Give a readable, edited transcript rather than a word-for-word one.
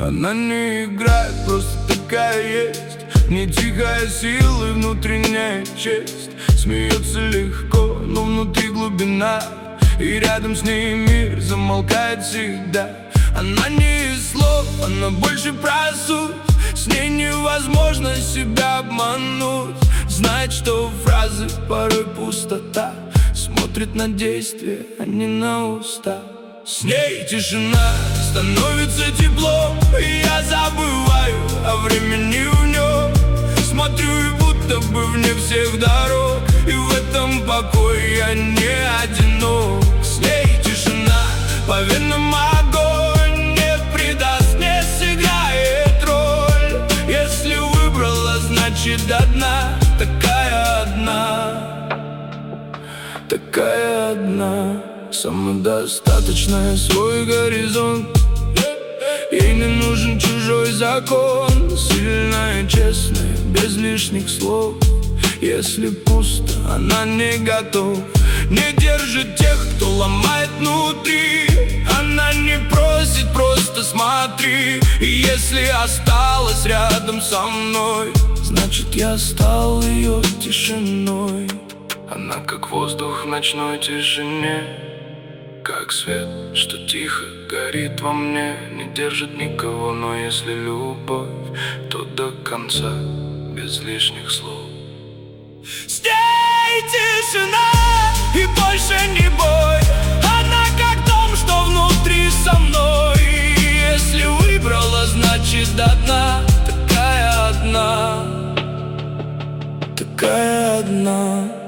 Она не играет, просто такая есть. Не тихая сила и внутренняя честь. Смеется легко, но внутри глубина, и рядом с ней мир замолкает всегда. Она не из слов, она больше про суть. С ней невозможно себя обмануть. Знает, что фразы порой пустота. Смотрит на действия, а не на уста. С ней тишина становится теплом, и я забываю о времени в нем. Смотрю и будто бы вне всех дорог, и в этом покое я не одинок. С ней тишина, поверь, нам огонь не предаст, не сыграет роль. Если выбрала, значит до дна. Такая одна, такая одна, самодостаточная, свой горизонт. Ей не нужен чужой закон. Сильная, честная, без лишних слов. Если пусто, она не готова. Не держит тех, кто ломает внутри. Она не просит, просто смотри. И если осталась рядом со мной, значит я стал ее тишиной. Она как воздух в ночной тишине, как свет, что тихо горит во мне. Не держит никого, но если любовь, то до конца, без лишних слов. С ней тишина и больше не бой. Она как дом, что внутри со мной. И если выбрала, значит до дна. Такая одна, такая одна.